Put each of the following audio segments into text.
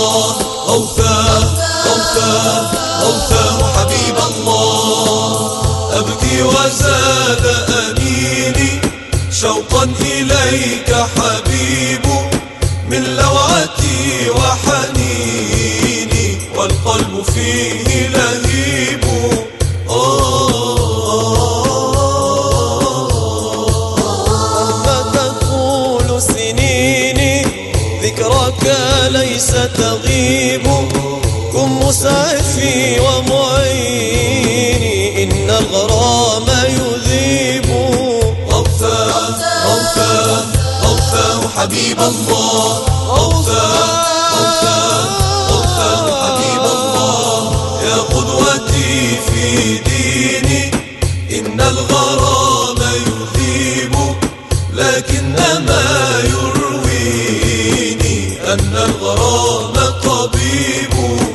الله غوثاه غوثاه غوثاه حبيب الله. أبكي وزاد أنيني شوقا إليك حبيب، من لوعتي وحنيني والقلب فيه لهيب. مهما تطول سنيني ذكرك ليس تغيب، كن مسعفي ومعيني إن الغرام يذيب. غوثاه غوثاه غوثاه حبيب الله غوثاه غوثاه غوثاه حبيب الله. يا قدوتي في ديني إن الغرام يذيب، لكنما يرويني أن الغرام طبيب.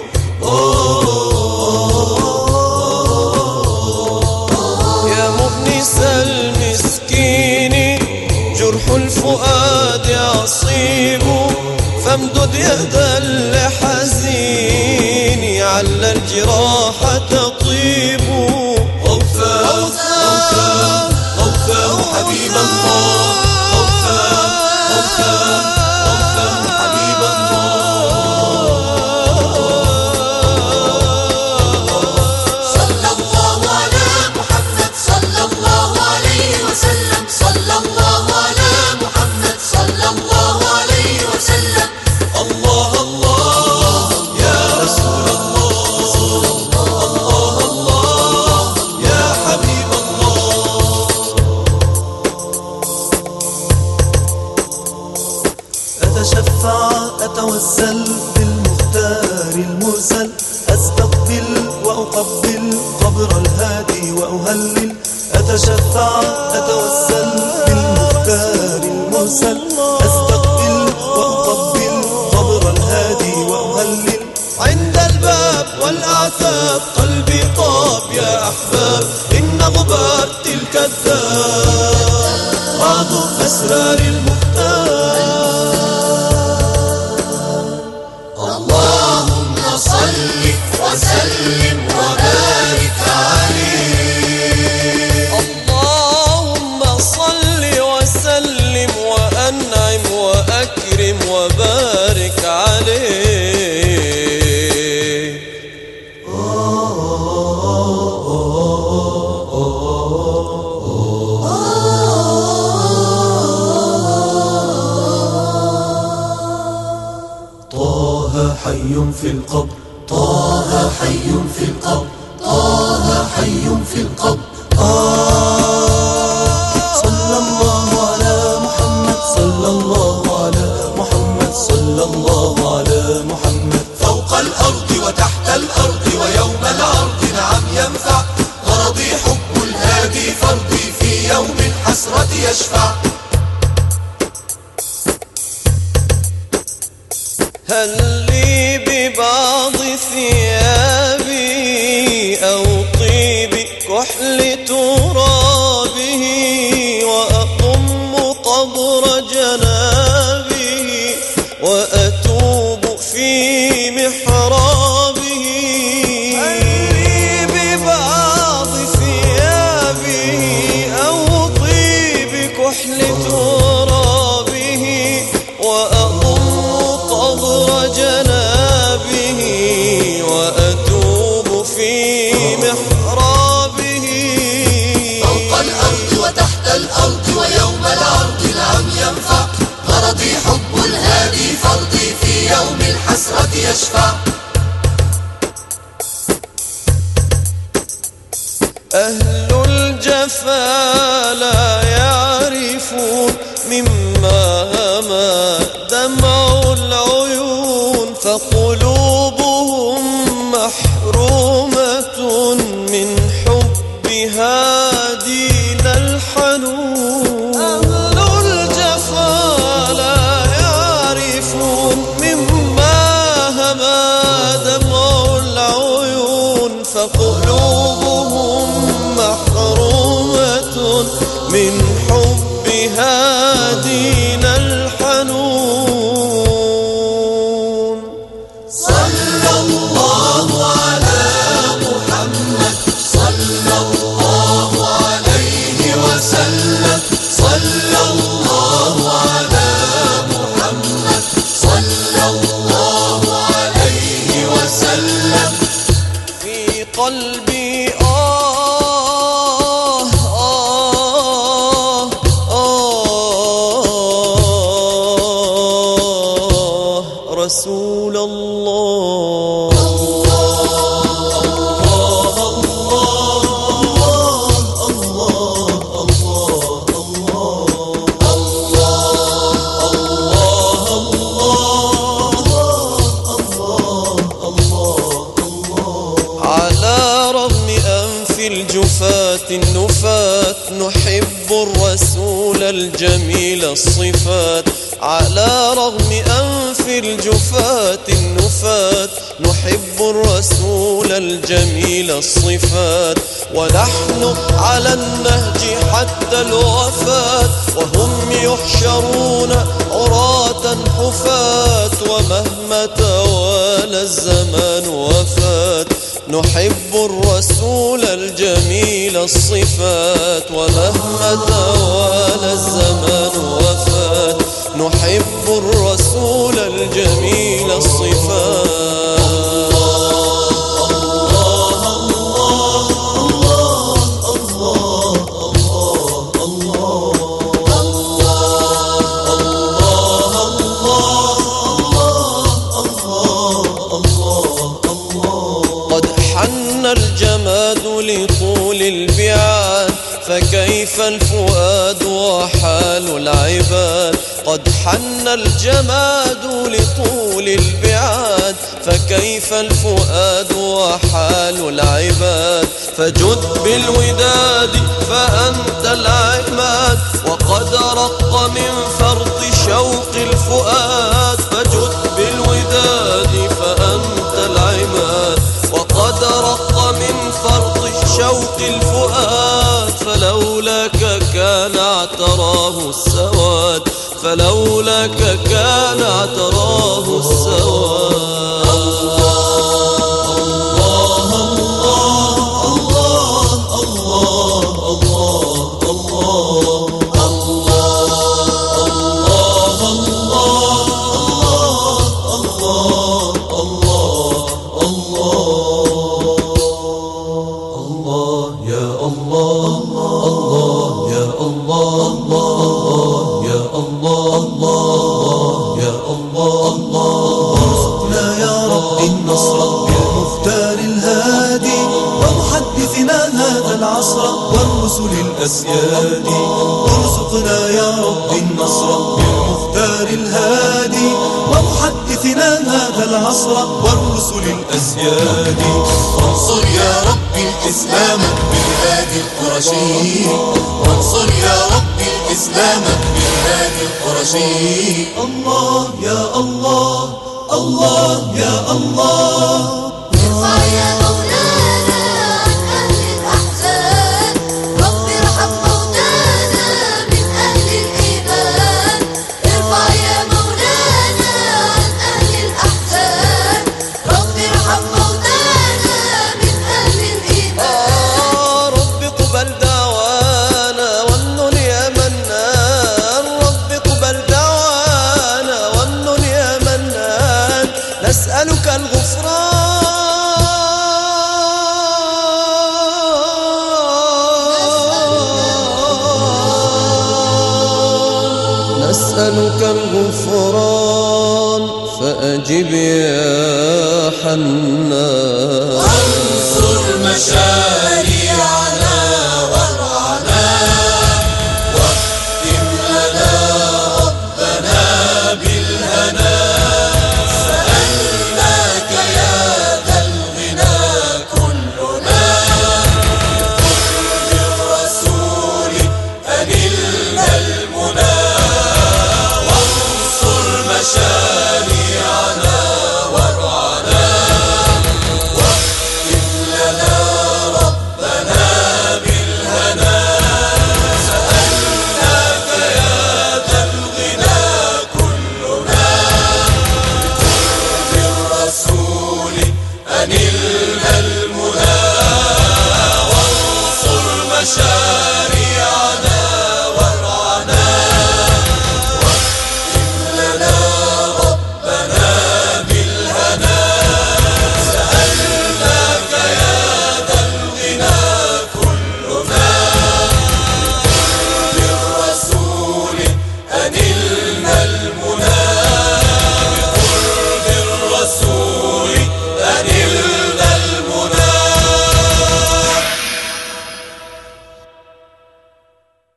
يا مؤنس المسكين جرح الفؤاد عصيب، فامدد يدا لحزين عل الجراح تطيب. غوثاه غوثاه غوثاه حبيب الله غوثاه غوثاه غوثاه حبيب الله. صلى الله على محمد صلى الله عليه وسلم، صلى الله على محمد صلى الله عليه وسلم. الله الله يا رسول الله، الله الله يا حبيب الله. أتشفع أتوسل بالمختار المرسل، أستقبل وأقبل قبر الهادي وأهلل. أتشفع أتوسل بالمختار المرسل، أستقبل وأقبل قبر الهادي وأهلل. عند الباب والأعتاب قلبي طاب يا أحباب، إن غبار تلك الدار بعض أسرار المختار. اللهم صل وسلم وبارك عليه. اللهم صل وسلم وأنعم وأكرم وبارك عليه. طه حي في القبر، طه حي في القبر، طه حي في القبر. صلى الله على محمد صلى الله على محمد صلى الله على محمد. فوق الأرض وتحت الأرض ويوم العرض نعم ينفع، غرضي حب الهادي فرضي في يوم الحسرة يشفع. هل لي ببعض ثيابي أو طيب كحل ترابه، وأضم قبر جنابه وأتوب في محرابه. هل لي ببعض ثيابه أو طيب كحل ترابه، وأضم قبر جنابه وأتوب في محرابه. فوق الأرض وتحت الأرض ويوم العرض نعم ينفع، غرضي حب الهادي فرضي في يوم الحسرة يشفع. أهل الجفا لا يعرفون مما هما دمع العيون، فقلوبهم محرومة من حب هادينا الحنون. أهل الجفا لا يعرفون مما هما دمع العيون، فقلوبهم محرومة من حب هادينا الحنون. نحب الرسول الجميل الصفات على رغم أنف الجفاة النفاة. نحب الرسول الجميل الصفات ونحن على النهج حتى الوفاة، وهم يحشرون عراة حفاة ومهما توالى الزمان وفات. نحب الرسول الجميل الصفات ومهما توالى الزمان وفات. نحب الرسول الجميل الصفات. الجماد لطول البعاد فكيف الفؤاد وحال العباد. قد حن الجماد لطول البعاد فكيف الفؤاد وحال العباد. فجد بالوداد فأنت العماد وقد رق من فرط شوق الفؤاد. فجد بالوداد فأنت العماد وقد رق من فرط شوق الفؤاد. فلولاك كان اعتراه السواد، فلولاك كان اعتراه السواد. الأسياد وارزقنا يا رب النصر بالمختار الهادي ومحدثنا هذا العصر والرسل الأسياد. وانصر يا رب الإسلام بالهادي القرشي، وانصر يا رب الإسلام بالهادي القرشي. الله يا الله، الله يا الله. ارفع يا مولانا عن أهل الأحزان، رب ارحم موتانا من أهل الإيمان. ارفع يا مولانا عن أهل الأحزان، رب ارحم موتانا من أهل الإيمان. رب اقبل دعوانا وامنن يا منان، رب اقبل دعوانا وامنن يا منان. نسألك الغفران، نسألك الغفران فأجب يا حنان. وانصر مشاريعنا وارعنا، واختم لنا ربنا بالهنا. سألناك يا ذا الغنى كلنا، قل للرسول أنلنا المنى.